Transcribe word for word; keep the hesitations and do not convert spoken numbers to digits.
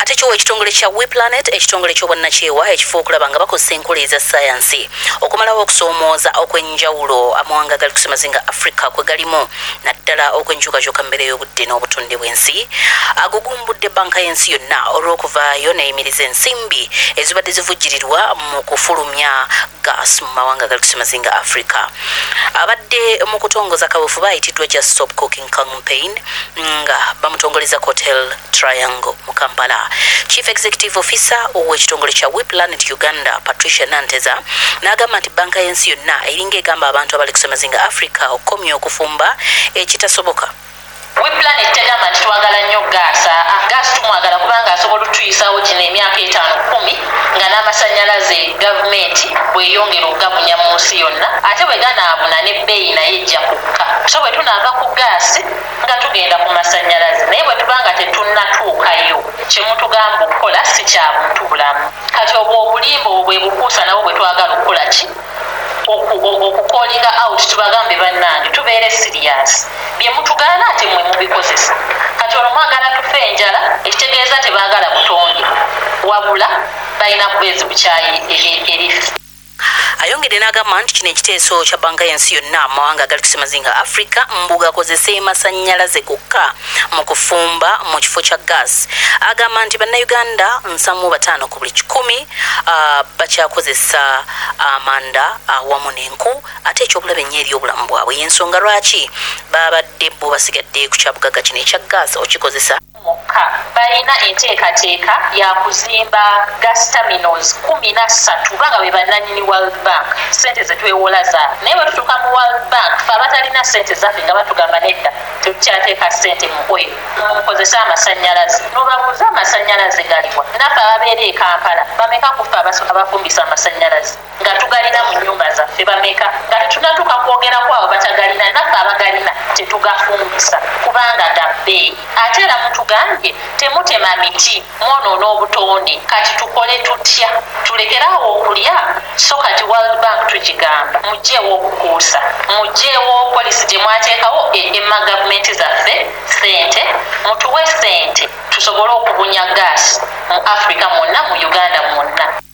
ate kyo ekitongole kya WePlanet ekitongole ky'obwannakyewa ekifo okulaba nga bakozesa enkola eza sayansi okumalawo okusoomooza okwenjawulo amawanga gali kusemazinga Africa kwe galimu naddala okwenkyukakyuka mmere y'obudde n'obutonde bw'ensi agugumbudde banka y'ensi yonna olw'okuvaayo n'eyimiriza ensimbi ezibadde zivujjirirwa mu kufulumya gas mu mawanga gali kusemazinga Africa. Abadde mu kutongoza kaweefube ayitiddwa Just Stop Cooking Campaign nga bamutongoleza ku Hotel Triangle mu Kampala. Chief Executive Officer ow'ekitongole kya WePlanet Uganda Patricia Nanteza n'agamba nti banka y'ensi yonna eringa egamba abantu abali kusemazinga Africa okukomya okufumba ekitasoboka. WePlanet tegamba nti twagala nnyo gaasa gaasi tumwagala kubanga asobola otuyisaawo kino emyaka etaano kumi nga n'amasannyalaze gavumenti bweyongera okugabunya mu nsi yonna ate bwe ganaabuna n'ebbeeyi naye ejja kukka. So bwe tunaava ku gaasi nga tugenda ku masannyalaze naye bwe tuba nga tetunnatuukayo kye mutugamba okukola si kya buntu bulamu. Kati obwo obulimba obwo bwe bukuusa nabo bwe twagala okukola ki okukolinga out tubagambe bannange tubeere serious bye mutugaana ate mwe mubikozesa. Kati olwo mwagala tufe enjala ekitegeeza tebaagala butonde wabula balina kubeezi bukyayi erifu. Ayongedde n'agamba nti kino ekiteeso kya banka y'ensi yonna amawanga agali kusemazinga Africa mbu gakozese masannyalaze gokka mu kufumba mu kifo kya gas. Agamba nti bannayuganda nsamu bataano ku buli kikumi uh, bakyakozesa amanda awamu uh, n'enku ate ekyobulaba ennyo eri obulamu bwabwe y'ensonga lwaki babadde bo basigadde ku kyabugagga kino ekya gas okikozesa. Balina enteekateeka ya kuzimba gas terminals kumi na ssatu banga be bannannyini World Bank sente ze twewola zaabwe naye bwe tutuuka mu World Bank fe abatalina sente zaffe nga batugamba nedda tekukyateeka sente mu oyo mukozesa amasannyalaze n'obabuuza amasannyalaze galiwa naffe ababeera e Kampala bameka kufe abafumbisa amasannyalaze nga tugalina mu nnyumba zaffe bameka nga tetunatuuka kwogerako abo batagalina naffe abagalina tetugafumbisa kubanga ga bbeeyi ate era mutugambye temutema miti mwonoona obutonde kati tukole tutya tulekerawo okulya so kati World Bank tugigamba mugyeewo okukuusa mugyeewo polisi gye mwateekawo emma gavumenti zaffe sente mutuwe sente tusobole okubunya gaasi mu Africa mwonna mu Uganda mwonna.